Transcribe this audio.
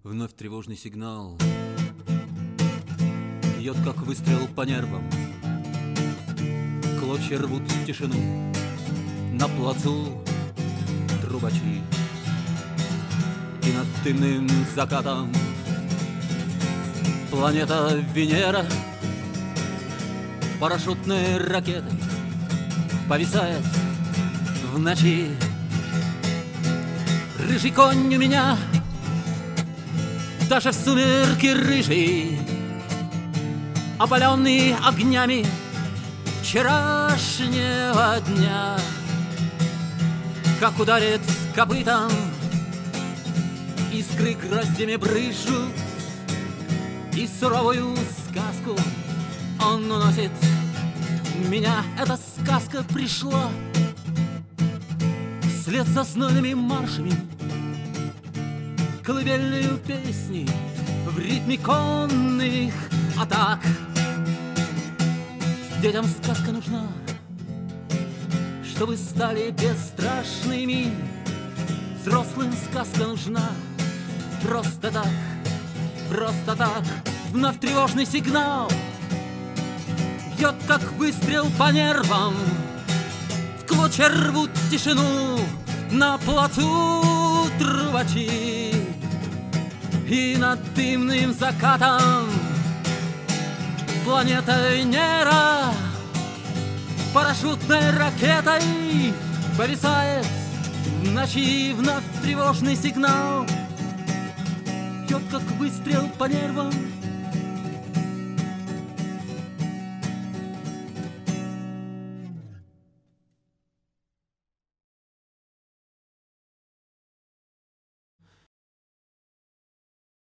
Вновь тревожный сигнал бьет, как выстрел по нервам. Клочья рвут тишину. На плацу трубачи. И над дымным закатом планета Венера парашютной ракетой повисает в ночи. Рыжий конь у меня даже в сумерки рыжий, опаленный огнями вчерашнего дня. Как ударит копытом, искры гроздями брызжут, и суровую сказку он уносит меня. Эта сказка пришла вслед за знойными маршами, колыбельную песни в ритме конных атак. Детям сказка нужна, чтобы стали бесстрашными. Взрослым сказка нужна просто так, просто так. Вновь тревожный сигнал бьет, как выстрел по нервам. В клочья рвут тишину на плацу трубачи. И над дымным закатом планета Венера парашютной ракетой повисает в ночи. Вновь тревожный сигнал бьет, как выстрел по нервам.